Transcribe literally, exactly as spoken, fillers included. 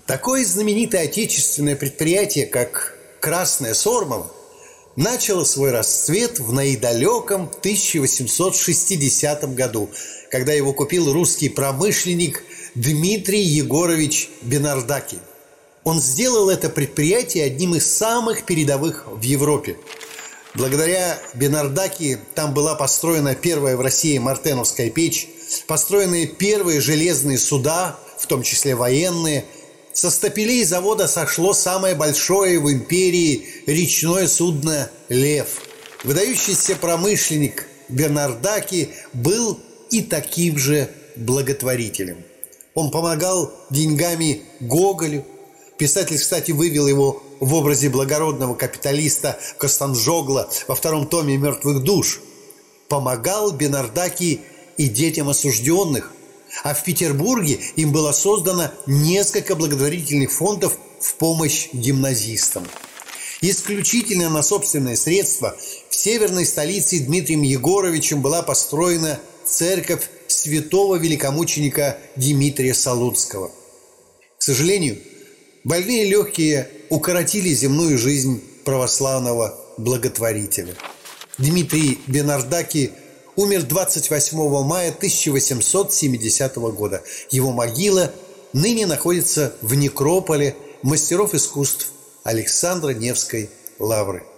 Такое знаменитое отечественное предприятие, как «Красное Сормово», начало свой расцвет в наидалеком тысяча восемьсот шестидесятом году, когда его купил русский промышленник Дмитрий Егорович Бенардаки. Он сделал это предприятие одним из самых передовых в Европе. Благодаря Бенардаки там была построена первая в России мартеновская печь, построены первые железные суда, в том числе военные. Со стапелей завода сошло самое большое в империи речное судно «Лев». Выдающийся промышленник Бенардаки был и таким же благотворителем. Он помогал деньгами Гоголю. Писатель, кстати, вывел его в образе благородного капиталиста Костанжогла во втором томе «Мертвых душ». Помогал Бенардаки и детям осужденных. А в Петербурге им было создано несколько благотворительных фондов в помощь гимназистам. Исключительно на собственные средства в северной столице Дмитрием Егоровичем была построена церковь святого великомученика Дмитрия Солуцкого. К сожалению, больные легкие укоротили земную жизнь православного благотворителя. Дмитрий Бенардаки умер двадцать восьмого мая тысяча восемьсот семидесятого года. Его могила ныне находится в некрополе мастеров искусств Александро-Невской лавры.